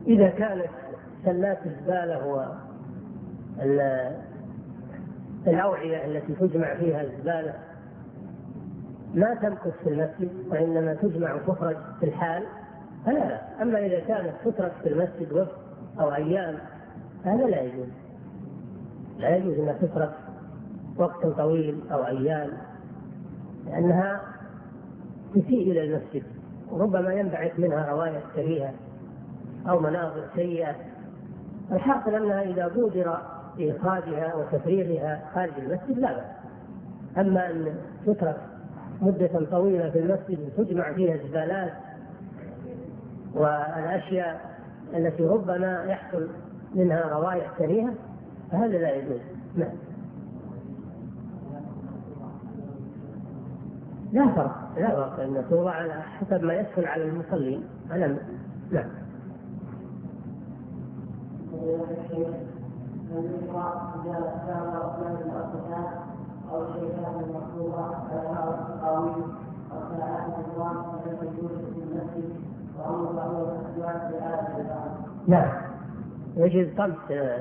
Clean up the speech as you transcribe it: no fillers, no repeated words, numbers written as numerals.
إذا كانت سلات الزبالة والأوعية التي تجمع فيها الزبالة ما تمكث في المسجد وإنما تجمع وتخرج في الحال فلا لا. أما إذا كانت تترك في المسجد وقت أو أيام هذا لا يجوز، لا يجوز أن تترك وقت طويل أو أيام، لأنها تسيء إلى المسجد وربما ينبعث منها روايح كريهة أو مناظر سيئة. الحاصل أنها إذا قدر بإخراجها وتفريغها خارج المسجد لا بأس. أما أن تترك مدة طويلة في المسجد وتجمع فيها الزبالات والأشياء التي ربما يحصل منها روائح كريهة فهذا لا يجوز. نعم. لا فرق أن توضع على حسب ما يسهل على المصلين. نعم. أو شيئات المقصورة على القاوي أو ساعات الإخوان التي توجد في المسجد وأمر بعض الأحوال بهذا البعض. نعم يجوز طمس